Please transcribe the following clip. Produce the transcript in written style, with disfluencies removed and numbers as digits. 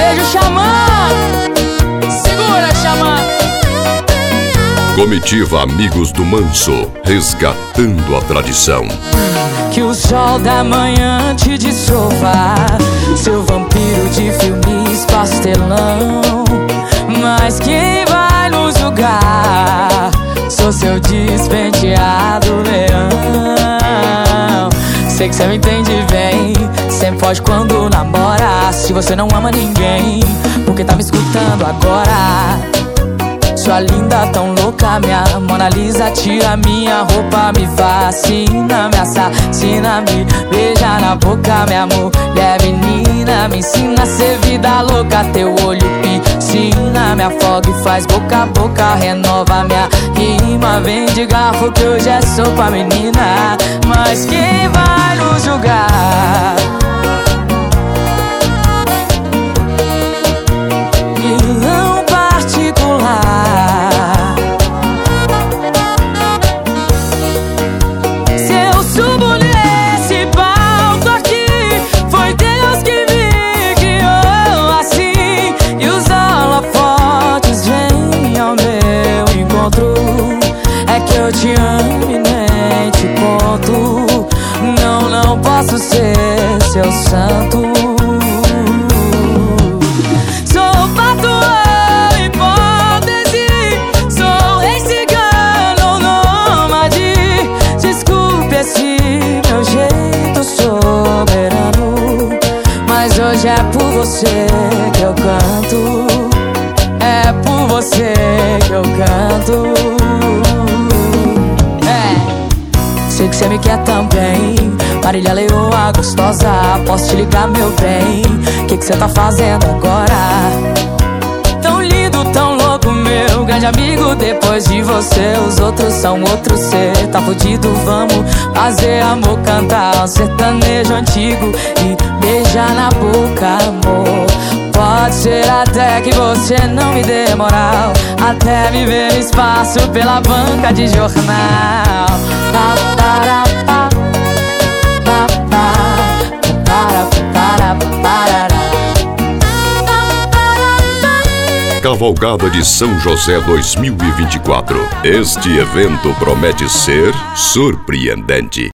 Beijo, Xamã. Segura, Xamã. Comitiva Amigos do Manso, resgatando a tradição. Que o sol da manhã te dissolva, seu vampiro de filmes pastelão. Mas quem vai nos julgar? Sou seu despenteado leão. Sei que cê me entende bem, sempre foge quando namora. Se você não ama ninguém, por que tá me escutando agora? Sua linda, tão louca, minha Mona Lisa. Tira minha roupa, me fascina, me assassina, me beija na boca, minha mulher menina. Me ensina a ser vida louca, teu olho piscina. Me afoga e faz boca a boca, renova minha rima. Vem de garfo que hoje é sopa, menina. Mas quem vai nos julgar? Eu te amo e nem te conto. Não posso ser seu santo. Sou patuão, hipótese. Sou rei cigano, nômade. Desculpe esse meu jeito soberano, mas hoje é por você que eu canto. É por você que eu canto. Sei que cê me quer também, Marília Leoa gostosa. Posso te ligar, meu bem? Que cê tá fazendo agora? Tão lindo, tão louco, meu grande amigo. Depois de você, os outros são outros. Cê tá fudido, vamos fazer amor, cantar um sertanejo antigo e beijar na boca, amor. Pode ser até que você não me dê moral, até me ver no espaço pela banca de jornal. Cavalgada de São José 2024. Este evento promete ser surpreendente.